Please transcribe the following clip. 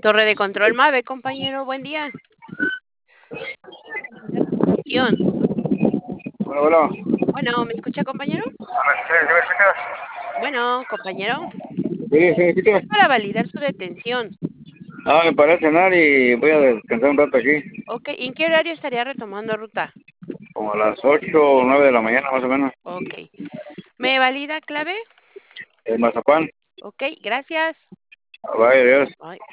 Torre de control MAVE, compañero, buen día. Validar su gestión. Bueno, bueno. Bueno, ¿me escucha, compañero? ¿Sí me escuchas? Bueno, compañero, Sí, me escuchas. es para validar su detención. Me paré a cenar y voy a descansar un rato aquí, Ok, ¿en qué horario estaría retomando ruta? como a las 8 o 9 de la mañana más o menos. Ok. ¿Me valida clave? El mazapán. Ok, gracias. Vaya, Dios. Ay.